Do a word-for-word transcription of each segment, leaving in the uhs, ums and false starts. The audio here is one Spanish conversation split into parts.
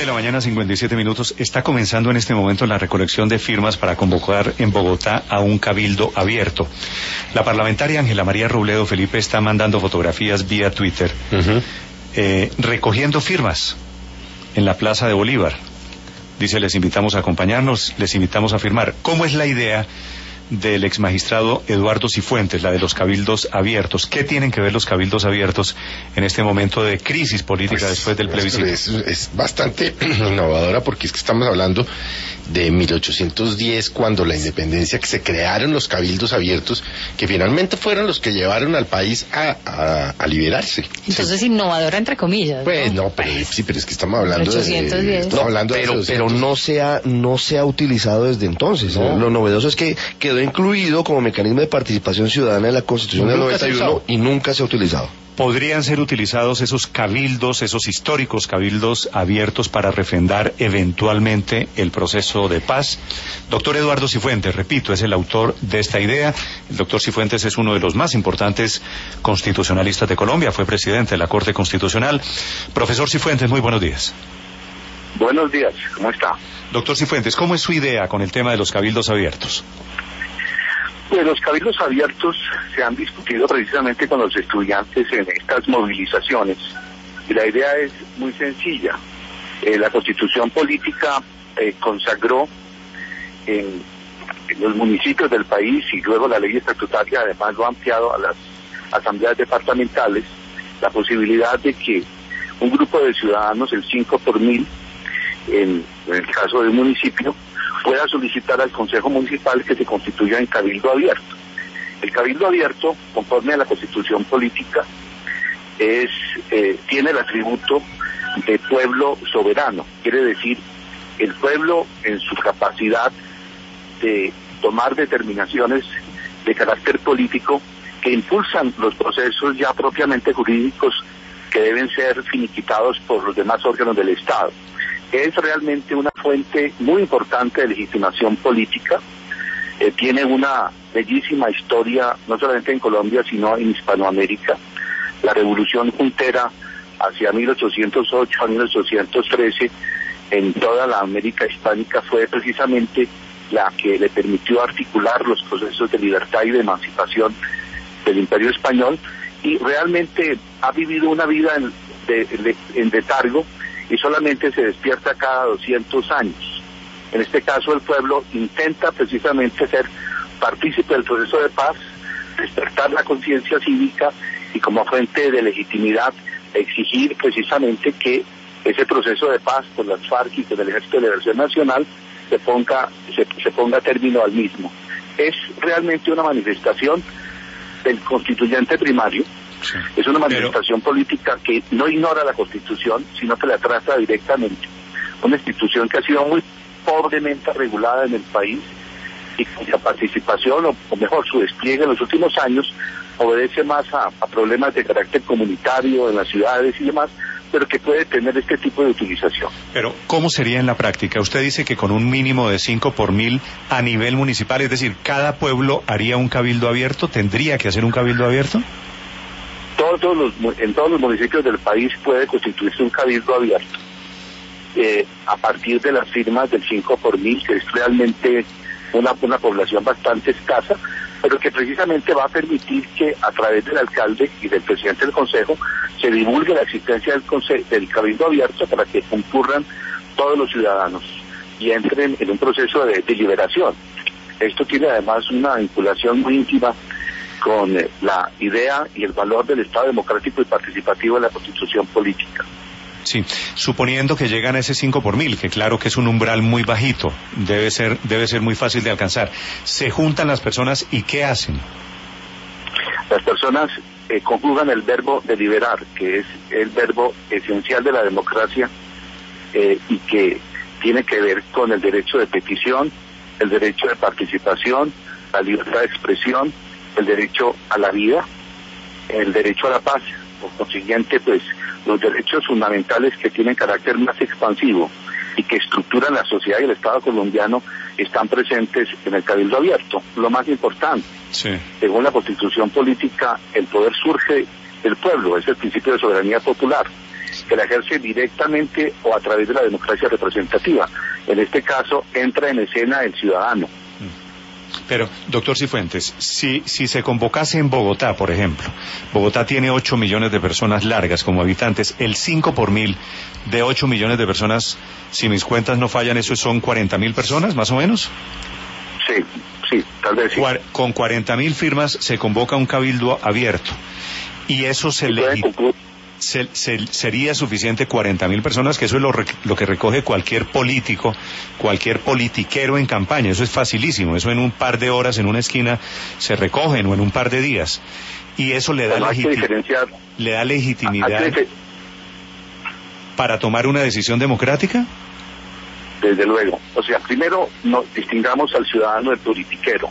de la mañana, cincuenta y siete minutos. Está comenzando en este momento la recolección de firmas para convocar en Bogotá a un cabildo abierto. La parlamentaria Ángela María Robledo Felipe está mandando fotografías vía Twitter, uh-huh. eh, recogiendo firmas en la Plaza de Bolívar. Dice, les invitamos a acompañarnos, les invitamos a firmar. ¿Cómo es la idea del exmagistrado Eduardo Cifuentes, la de los cabildos abiertos? ¿Qué tienen que ver los cabildos abiertos en este momento de crisis política pues, después del plebiscito? Es, es bastante innovadora porque es que estamos hablando de mil ochocientos diez, cuando la independencia, que se crearon los cabildos abiertos, que finalmente fueron los que llevaron al país a, a, a liberarse. Entonces, sí. Innovadora entre comillas, ¿no? Pues no, pero sí, pero es que estamos hablando mil ochocientos diez. de... Estamos no, hablando pero, de pero no se ha, no se ha utilizado desde entonces. No. Lo novedoso es que quedó incluido como mecanismo de participación ciudadana en la Constitución del noventa y uno y nunca se ha utilizado. ¿Podrían ser utilizados esos cabildos, esos históricos cabildos abiertos para refrendar eventualmente el proceso de paz? Doctor Eduardo Cifuentes, repito, es el autor de esta idea. El doctor Cifuentes es uno de los más importantes constitucionalistas de Colombia, fue presidente de la Corte Constitucional. Profesor Cifuentes, muy buenos días. Buenos días, ¿cómo está? Doctor Cifuentes, ¿cómo es su idea con el tema de los cabildos abiertos? Pues los cabildos abiertos se han discutido precisamente con los estudiantes en estas movilizaciones y la idea es muy sencilla. Eh, la Constitución política eh, consagró en, en los municipios del país y luego la ley estatutaria además lo ha ampliado a las asambleas departamentales la posibilidad de que un grupo de ciudadanos, el cinco por mil, en, en el caso de un municipio, pueda solicitar al Consejo Municipal que se constituya en cabildo abierto. El cabildo abierto, conforme a la Constitución política, es eh, tiene el atributo de pueblo soberano, quiere decir, el pueblo en su capacidad de tomar determinaciones de carácter político que impulsan los procesos ya propiamente jurídicos que deben ser finiquitados por los demás órganos del Estado. Es realmente una fuente muy importante de legitimación política, eh, tiene una bellísima historia, no solamente en Colombia, sino en Hispanoamérica. La revolución juntera hacia mil ochocientos ocho a mil ochocientos trece en toda la América hispánica fue precisamente la que le permitió articular los procesos de libertad y de emancipación del Imperio Español, y realmente ha vivido una vida en, de, de, en letargo, y solamente se despierta cada doscientos años. En este caso el pueblo intenta precisamente ser partícipe del proceso de paz, despertar la conciencia cívica y como fuente de legitimidad exigir precisamente que ese proceso de paz con las FARC y con el Ejército de Liberación Nacional se ponga, se, se ponga término al mismo. Es realmente una manifestación del constituyente primario. Sí. Es una manifestación Pero... política que no ignora la Constitución, sino que la trata directamente. Una institución que ha sido muy pobremente regulada en el país y cuya participación, o, o mejor, su despliegue en los últimos años, obedece más a, a problemas de carácter comunitario en las ciudades y demás, pero que puede tener este tipo de utilización. Pero, ¿cómo sería en la práctica? Usted dice que con un mínimo de cinco por mil a nivel municipal, es decir, ¿cada pueblo haría un cabildo abierto? ¿Tendría que hacer un cabildo abierto? Todos los, en todos los municipios del país puede constituirse un cabildo abierto eh, a partir de las firmas del cinco por mil, que es realmente una, una población bastante escasa, pero que precisamente va a permitir que a través del alcalde y del presidente del consejo se divulgue la existencia del, conse- del cabildo abierto para que concurran todos los ciudadanos y entren en un proceso de deliberación. Esto tiene además una vinculación muy íntima con la idea y el valor del Estado democrático y participativo de la Constitución política. Sí, suponiendo que llegan a ese cinco por mil, que claro que es un umbral muy bajito, debe ser, debe ser muy fácil de alcanzar. ¿Se juntan las personas y qué hacen? Las personas eh, conjugan el verbo deliberar, que es el verbo esencial de la democracia eh, y que tiene que ver con el derecho de petición, el derecho de participación, la libertad de expresión, el derecho a la vida, el derecho a la paz. Por consiguiente, pues, los derechos fundamentales que tienen carácter más expansivo y que estructuran la sociedad y el Estado colombiano están presentes en el cabildo abierto. Lo más importante, sí. Según la Constitución política, el poder surge del pueblo, es el principio de soberanía popular. que la ejerce directamente o a través de la democracia representativa. En este caso, entra en escena el ciudadano. Pero, doctor Cifuentes, si, si se convocase en Bogotá, por ejemplo, Bogotá tiene ocho millones de personas largas como habitantes, el cinco por mil de ocho millones de personas, si mis cuentas no fallan, eso son cuarenta mil personas, más o menos. Sí, sí, tal vez sí. Cuar, con cuarenta mil firmas se convoca un cabildo abierto, y eso se le... Se, se, sería suficiente cuarenta mil personas, que eso es lo, lo que recoge cualquier político, cualquier politiquero en campaña. Eso es facilísimo, eso en un par de horas en una esquina se recogen, o en un par de días, y eso le da, legiti le da legitimidad para tomar una decisión democrática. Desde luego. O sea, primero no distingamos al ciudadano del politiquero.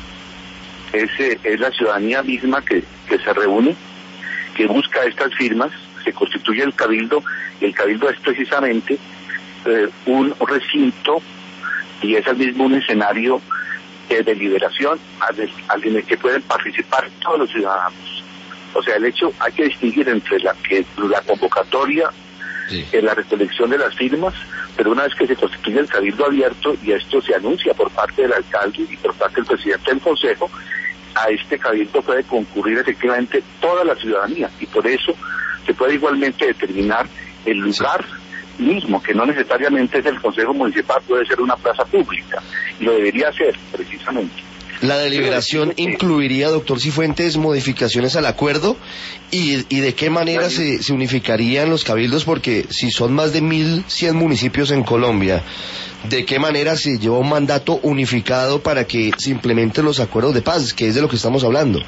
Ese es la ciudadanía misma que, que se reúne, que busca estas firmas, se constituye el cabildo, y el cabildo es precisamente eh, un recinto, y es al mismo un escenario de deliberación al, al en el que pueden participar todos los ciudadanos. O sea, el hecho, hay que distinguir entre la, que, la convocatoria, sí, en la recolección de las firmas, pero una vez que se constituye el cabildo abierto, y esto se anuncia por parte del alcalde y por parte del presidente del consejo, a este cabildo puede concurrir efectivamente toda la ciudadanía, y por eso se puede igualmente determinar el lugar, sí, mismo, que no necesariamente es el consejo municipal, puede ser una plaza pública, y lo debería ser precisamente. La deliberación incluiría, doctor Cifuentes, modificaciones al acuerdo, y, y de qué manera se, se unificarían los cabildos, porque si son más de mil cien municipios en Colombia, ¿de qué manera se lleva un mandato unificado para que se implementen los acuerdos de paz, que es de lo que estamos hablando?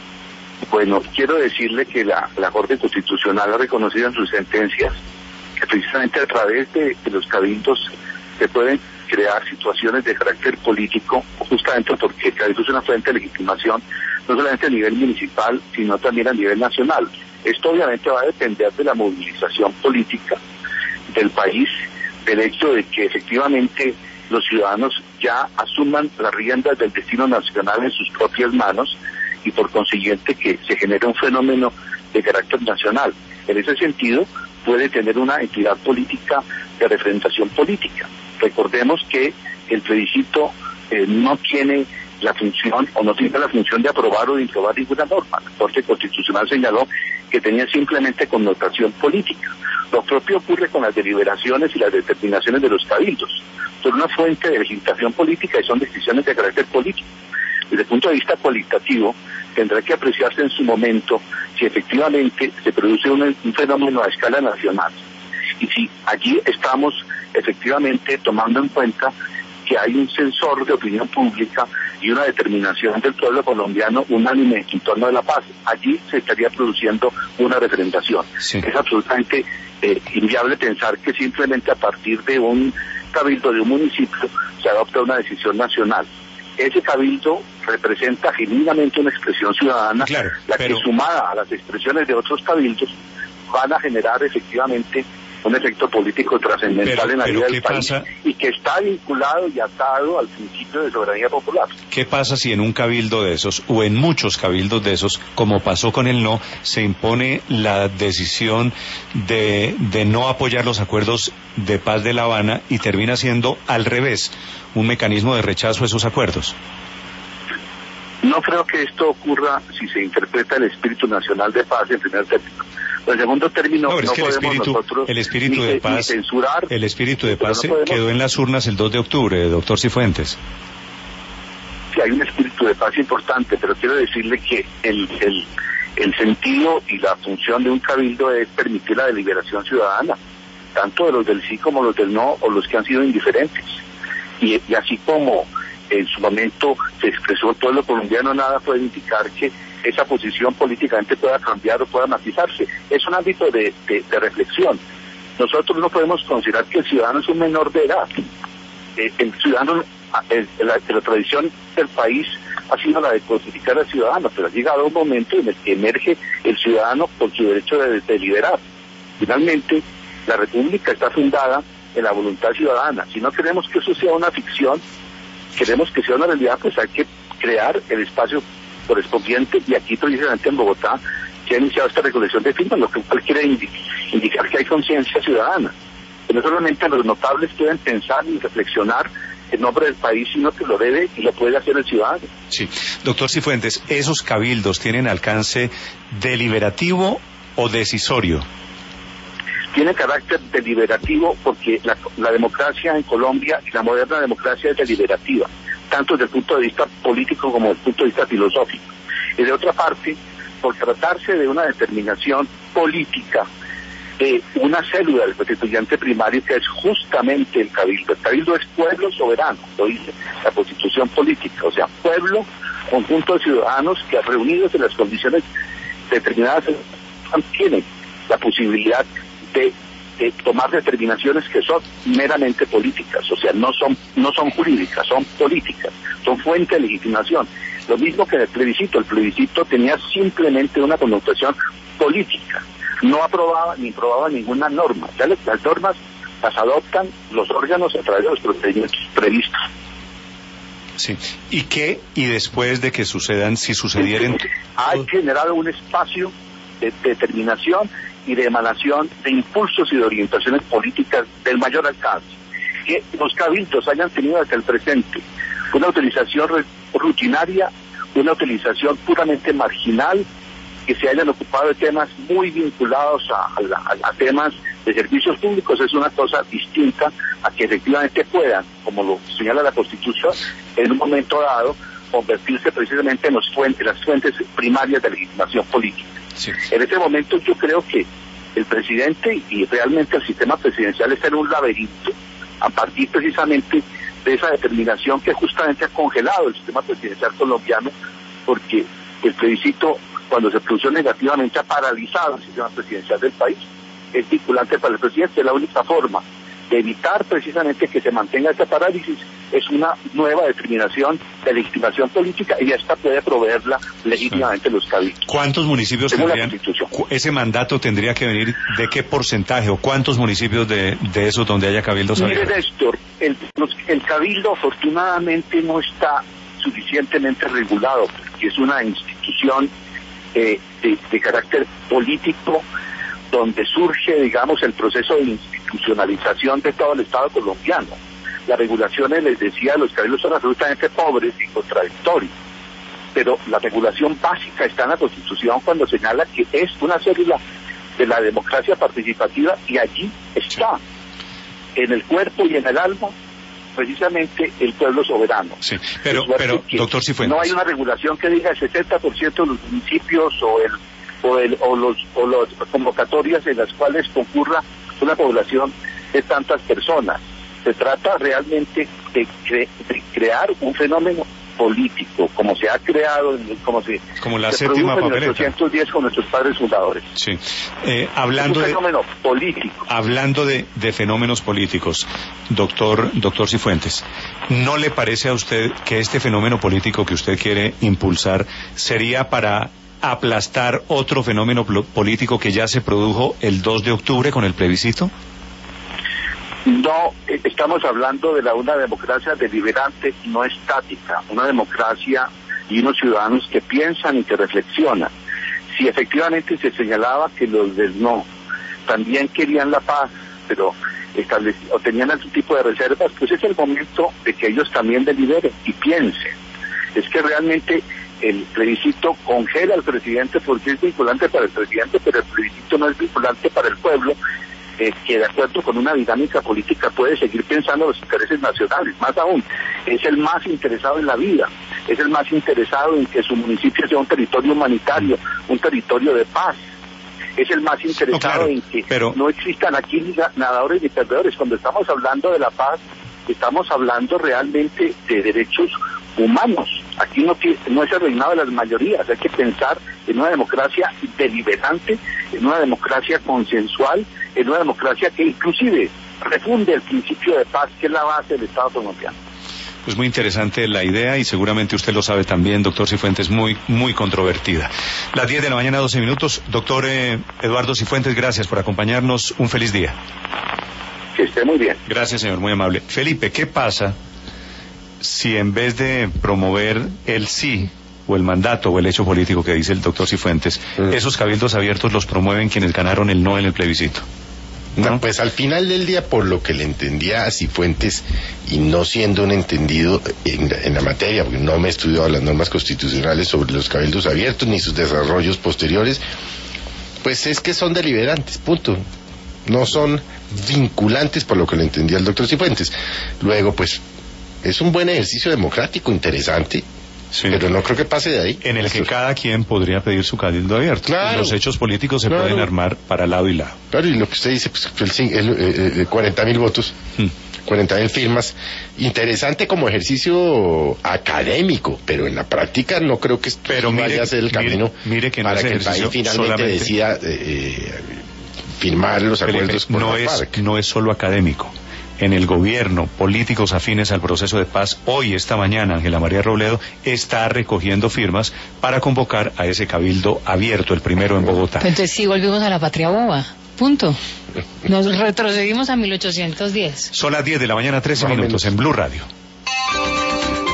Bueno, quiero decirle que la, la Corte Constitucional ha reconocido en sus sentencias que precisamente a través de, de los cabildos se pueden crear situaciones de carácter político, justamente porque el cabildo es una fuente de legitimación, no solamente a nivel municipal, sino también a nivel nacional. Esto obviamente va a depender de la movilización política del país, del hecho de que efectivamente los ciudadanos ya asuman las riendas del destino nacional en sus propias manos, y por consiguiente que se genere un fenómeno de carácter nacional. En ese sentido, puede tener una entidad política de representación política. Recordemos que el plebiscito eh, no tiene la función, o no tiene la función de aprobar o de improbar ninguna norma. La Corte Constitucional señaló que tenía simplemente connotación política. Lo propio ocurre con las deliberaciones y las determinaciones de los cabildos. Son una fuente de legislación política y son decisiones de carácter político. Desde el punto de vista cualitativo, tendrá que apreciarse en su momento si efectivamente se produce un, un fenómeno a escala nacional. Y si allí estamos efectivamente tomando en cuenta que hay un sensor de opinión pública y una determinación del pueblo colombiano unánime en torno de la paz, allí se estaría produciendo una referendación. Sí. Es absolutamente eh, inviable pensar que simplemente a partir de un cabildo de un municipio se adopta una decisión nacional. Ese cabildo representa genuinamente una expresión ciudadana, claro, la pero... que sumada a las expresiones de otros cabildos van a generar efectivamente un efecto político trascendental en la vida del país, pasa? Y que está vinculado y atado al principio de soberanía popular. ¿Qué pasa si en un cabildo de esos, o en muchos cabildos de esos, como pasó con el no, se impone la decisión de, de no apoyar los acuerdos de paz de La Habana y termina siendo al revés, un mecanismo de rechazo a esos acuerdos? No creo que esto ocurra si se interpreta el espíritu nacional de paz en primer término. En segundo término, no, no es que podemos el espíritu, nosotros el espíritu ni, de paz, ni censurar. El espíritu de paz no podemos... quedó en las urnas el dos de octubre, doctor Cifuentes. Sí, hay un espíritu de paz importante, pero quiero decirle que el, el, el sentido y la función de un cabildo es permitir la deliberación ciudadana, tanto de los del sí como los del no, o los que han sido indiferentes. Y, y así como en su momento se expresó el pueblo colombiano, nada puede indicar que esa posición políticamente pueda cambiar o pueda matizarse. Es un ámbito de, de, de reflexión. Nosotros no podemos considerar que el ciudadano es un menor de edad. Eh, el ciudadano, el, la, la tradición del país ha sido la de codificar al ciudadano, pero ha llegado un momento en el que emerge el ciudadano por su derecho de deliberar. Finalmente, la República está fundada en la voluntad ciudadana. Si no queremos que eso sea una ficción, queremos que sea una realidad, pues hay que crear el espacio correspondiente, y aquí precisamente en Bogotá que ha iniciado esta recolección de firmas, lo que quiere indi- indicar que hay conciencia ciudadana. Que no solamente los notables pueden pensar y reflexionar en nombre del país, sino que lo debe y lo puede hacer el ciudadano. Sí. Doctor Cifuentes, ¿esos cabildos tienen alcance deliberativo o decisorio? Tiene carácter deliberativo porque la, la democracia en Colombia y la moderna democracia es deliberativa, tanto desde el punto de vista político como desde el punto de vista filosófico. Y de otra parte, por tratarse de una determinación política de una célula del constituyente primario que es justamente el cabildo. El cabildo es pueblo soberano, lo dice la constitución política, o sea, pueblo, conjunto de ciudadanos que reunidos en las condiciones determinadas tienen la posibilidad de, de tomar determinaciones que son meramente políticas, o sea, no son no son jurídicas, son políticas, son fuente de legitimación. Lo mismo que en el plebiscito, el plebiscito tenía simplemente una connotación política, no aprobaba ni aprobaba ninguna norma, ya las normas las adoptan los órganos a través de los procedimientos previstos. Sí. ¿Y qué? Y después de que sucedan, si sucedieran... Hay generado un espacio de determinación y de emanación de impulsos y de orientaciones políticas del mayor alcance. Que los cabildos hayan tenido hasta el presente una utilización rutinaria, una utilización puramente marginal, que se hayan ocupado de temas muy vinculados a, a, a temas de servicios públicos, es una cosa distinta a que efectivamente puedan, como lo señala la Constitución, en un momento dado, convertirse precisamente en los fuentes, las fuentes primarias de legitimación política. Sí. En este momento yo creo que el presidente y realmente el sistema presidencial está en un laberinto, a partir precisamente de esa determinación que justamente ha congelado el sistema presidencial colombiano, porque el plebiscito, cuando se produjo negativamente, ha paralizado el sistema presidencial del país. Es vinculante para el presidente, es la única forma de evitar precisamente que se mantenga esta parálisis, es una nueva determinación de legitimación política, y esta puede proveerla legítimamente sí. los cabildos. ¿Cuántos municipios tendrían? Ese mandato tendría que venir de qué porcentaje o cuántos municipios de, de esos donde haya cabildos abiertos? Mire, Néstor, el, el cabildo afortunadamente no está suficientemente regulado, porque es una institución eh, de, de carácter político, donde surge, digamos, el proceso de institucionalización de todo el Estado colombiano. Las regulaciones, les decía, de los cabildos son absolutamente pobres y contradictorias, pero la regulación básica está en la Constitución cuando señala que es una célula de la democracia participativa, y allí está, en el cuerpo y en el alma, precisamente el pueblo soberano. Sí, pero, pero doctor Cifuentes, no hay una regulación que diga el sesenta por ciento de los municipios o el o el o los o las convocatorias en las cuales concurra una población de tantas personas. Se trata realmente de, cre de crear un fenómeno político, como se ha creado, como se, como la se séptima produjo en papeleta. mil ochocientos diez con nuestros padres fundadores. Sí. Eh, hablando es un fenómeno de, político. Hablando de, de fenómenos políticos, doctor, doctor Cifuentes, ¿no le parece a usted que este fenómeno político que usted quiere impulsar sería para aplastar otro fenómeno político que ya se produjo el dos de octubre con el plebiscito? No, estamos hablando de la una democracia deliberante, no estática, una democracia y unos ciudadanos que piensan y que reflexionan. Si efectivamente se señalaba que los del no también querían la paz, pero o tenían algún tipo de reservas, pues es el momento de que ellos también deliberen y piensen. Es que realmente el plebiscito congela al presidente porque es vinculante para el presidente, pero el plebiscito no es vinculante para el pueblo, eh, que de acuerdo con una dinámica política puede seguir pensando los intereses nacionales. Más aún, es el más interesado en la vida, es el más interesado en que su municipio sea un territorio humanitario, un territorio de paz. Es el más interesado no, claro, en que pero... no existan aquí ni ganadores ni perdedores. Cuando estamos hablando de la paz, estamos hablando realmente de derechos humanos. Aquí no, no es el reinado de las mayorías, hay que pensar en una democracia deliberante, en una democracia consensual, en una democracia que inclusive refunde el principio de paz, que es la base del Estado colombiano. Pues muy interesante la idea, y seguramente usted lo sabe también, doctor Cifuentes, muy muy controvertida. Las diez de la mañana, doce minutos. Doctor eh, Eduardo Cifuentes, gracias por acompañarnos. Un feliz día. Que esté muy bien. Gracias, señor, muy amable. Felipe, ¿qué pasa si en vez de promover el sí o el mandato o el hecho político que dice el doctor Cifuentes, mm. esos cabildos abiertos los promueven quienes ganaron el no en el plebiscito. ¿No? No, pues al final del día, por lo que le entendía a Cifuentes, y no siendo un entendido en, en la materia, porque no me he estudiado las normas constitucionales sobre los cabildos abiertos ni sus desarrollos posteriores, pues es que son deliberantes, punto. No son vinculantes, por lo que le entendía el doctor Cifuentes. Luego, pues, es un buen ejercicio democrático, interesante. Sí. Pero no creo que pase de ahí. En el que cada quien podría pedir su cabildo abierto. Claro. Los hechos políticos se claro. pueden armar para lado y lado. Claro, y lo que usted dice, pues, el, el, el, el cuarenta mil votos, hmm. cuarenta mil firmas. Interesante como ejercicio académico, pero en la práctica no creo que esto pero mire, vaya a ser el camino mire, mire que no para que el país finalmente solamente... decida eh, firmar los acuerdos Felipe, con no la es, FARC. No es solo académico. En el gobierno, políticos afines al proceso de paz, hoy, esta mañana, Ángela María Robledo está recogiendo firmas para convocar a ese cabildo abierto, el primero en Bogotá. Entonces sí volvimos a la patria boba, punto. Nos retrocedimos a mil ochocientos diez. Son las diez de la mañana, trece minutos, en Blue Radio.